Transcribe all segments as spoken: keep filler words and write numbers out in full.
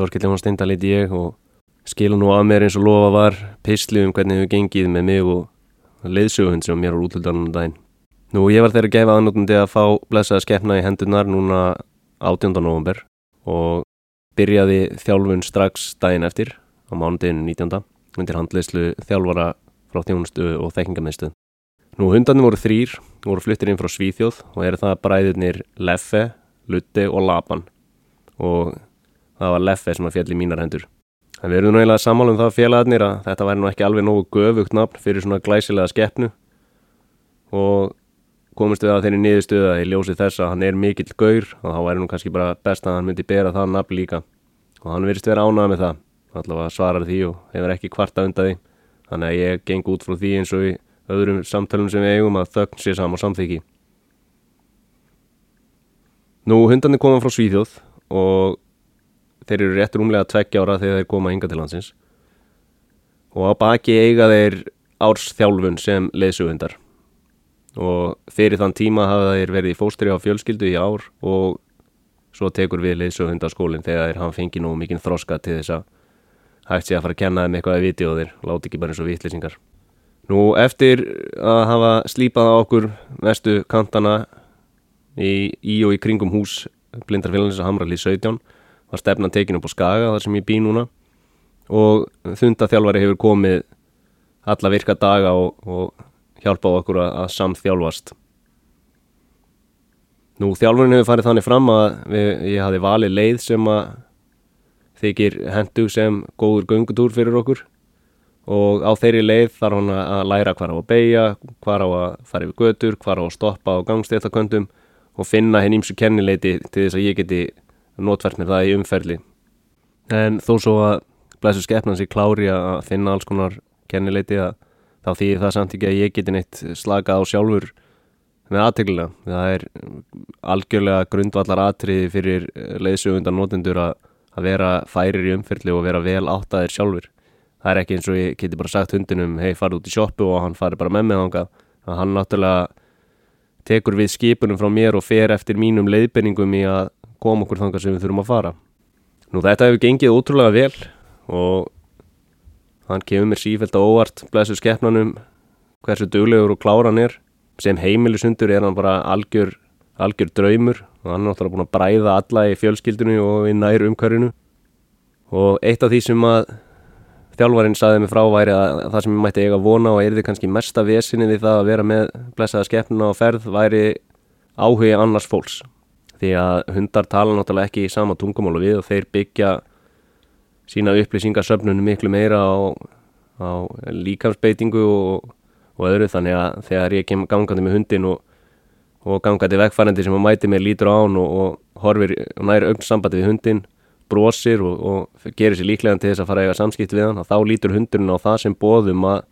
Þorkell Jóhann Steindal heiti ég og skila nú af mér eins og lofa var pistli um hvernig hefur gengið með mig og leiðsöguhund sem mér var úthlutað um daginn. Nú, ég var þeirra að gefa aðnotandi að fá blessaða skepna í hendurnar núna átjánda nóvember og byrjaði þjálfun strax daginn eftir á mánudaginn nítjánda undir handleiðslu þjálfara frá þjónustu og þekkingamiðstöð. Nú, hundarnir voru þrír, voru fluttir inn frá Svíþjóð og eru það bræðurnir Leffe, Lutte og Laban og það var Leffe sem að féll í mínar hendur. En við erum nú eiginlega sammála um það félagarnir að þetta væri nú ekki alveg nógu göfugt nafn fyrir svona glæsilega skepnu og komist við að þeirri niðurstöðu að í ljósi þess að hann er mikill gaur og þá væri nú kannski bara best að hann myndi bera það nafn líka og hann virðist vera ánægður með það, allavega svarar því og hefur ekki kvartað undan því, þannig að ég geng út frá því eins og í öðrum samtölum sem við eigum að þögn sé sama samþykki. Nú, hundarnir koma frá Svíþjóð og þeir eru rétt rúmlega tveggja ára þegar þeir koma hingað til landsins og á baki eiga þeir ársþjálfun sem leiðsöguhundar og fyrir þann tíma hafa þeir verið í fóstri á fjölskyldu í ár og svo tekur við leiðsöguhundaskólinn þegar þeir hafa fengið nú mikinn þroska til þess að hægt sé að fara að kenna þeim eitthvað að viti og þeir láti ekki bara eins og vitleysingar. Nú, eftir að hafa slípað á okkur mestu kantana í, í og í kringum hús Blindrafélagsins á Hamrahlíð sautján var stefnan tekin upp á Skaga þar sem ég bý núna og hundaþjálfari hefur komið alla virka daga og, og hjálpað okkur að, að samþjálfast. Nú, þjálfunin hefur farið þannig fram að við, ég hafi valið leið sem að þykir hentug sem góður göngutúr fyrir okkur og á þeirri leið þarf hann að læra hvar á að beygja, hvar á að fara yfir götur, hvar á að stoppa á gangstéttaköndum og finna hinn ýmsu kennileiti til þess að ég geti notfært mér það í umferli. En þó svo að blessu skepnan sig klári að finna alls konar kennileiti að þá þýðir það samt ekki að ég geti neitt slakað á sjálfur með athyglinna. Það er algjörlega grundvallar atriði fyrir leiðsögundar notendur að, að vera færir í umferli og vera vel áttaðir sjálfur. Það er ekki eins og ég geti bara sagt hundinum, hei, farið út í sjoppu og hann fari bara með mig þangað. Hann náttúrulega tekur við skipunum frá mér og fer eftir mínum leiðbeiningum í að koma okkur þangað sem við þurfum að fara. Nú, þetta hefur gengið ótrúlega vel og hann kemur mér sífellt á óvart blessu skepnanum hversu duglegur og klár hann er. Sem heimilisundur er hann bara algjör, algjör draumur og hann er náttúrulega búin að bræða alla í fjölskyldinu og í nær umhverfinu. Og eitt af því sem að þjálfarinn sagði mig frá væri að það sem ég mætti eiga vona og yrði kannski mesta vesinni við það að vera með blessaða skepnuna á ferð væri áhugi annars fólks. Því að hundar tala náttúrulega ekki í sama tungumáli við og þeir byggja sína upplýsingasöfnun miklu meira á, á líkamsbeitingu og, og öðru, þannig að þegar ég kem gangandi með hundin og, og gangandi vegfærandi sem að mæti mér lítur á hann og, og horfir og nær augnsambandi við hundin, brosir og, og gerir sér líklegan til þess að fara að eiga samskipt við hann, þá lítur hundurinn á það sem boðum að,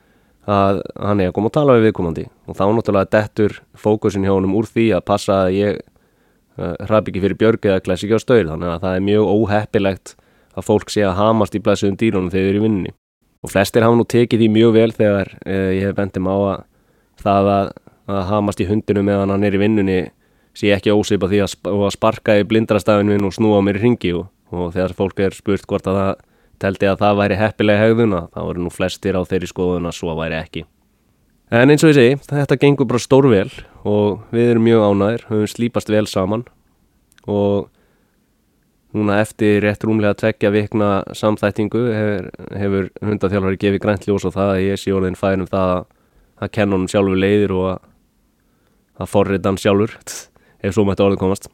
að hann er að koma og tala við viðkomandi og þá náttúrulega dettur fókusin hjá honum úr því að passa að ég uh, hrapi ekki fyrir björg eða klessi ekki á staur, þannig að það er mjög óheppilegt að fólk sé að hamast í blessuðum dýrunum þegar þeir eru í vinnunni. Og flestir hafa nú tekið því mjög vel þegar eh, ég hef bent þeim á að það að, að hamast í hundinu meðan hann er í vinnunni sé ekki ósvipa því að, sp að sparka í blindrastafinu og snúa mér í hringi og, og þegar fólk er spurt hvort að það teldi að það væri heppilega hegðuna, þá eru nú flestir á þeirri skoðun að svo væri ekki. En eins og ég segi, þetta gengur bara stórvel og við erum mjög ánægðir, höfum slípast vel saman og núna eftir rétt rúmlega tveggja vikna samþættingu hefur, hefur hundaþjálfari gefið grænt ljós á það að ég sé orðinn fær um það að, að kenna honum sjálfur leiðir og að, að forrita hann sjálfur, ef svo mætti orðið komast.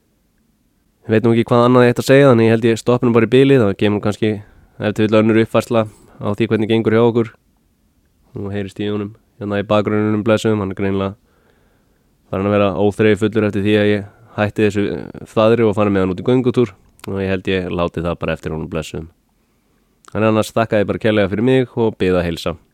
Ég veit nú ekki hvað annað ég ætti að segja, þannig ég held ég stoppnum bara í bili, það kemur kannski ef til vill önnur uppfærsla á því hvernig gengur hjá okkur. Nú heyrist í honum, hérna í bakgrunnunum blessuðum, hann er greinilega farin að vera óþreyju fullur eftir því að ég hætti þessu þaðri og fara með hann út í göngutúr og ég held ég láti það bara eftir honum blessuðum. Þannig annars þakka ég bara kærlega fyrir mig og bið að heilsa.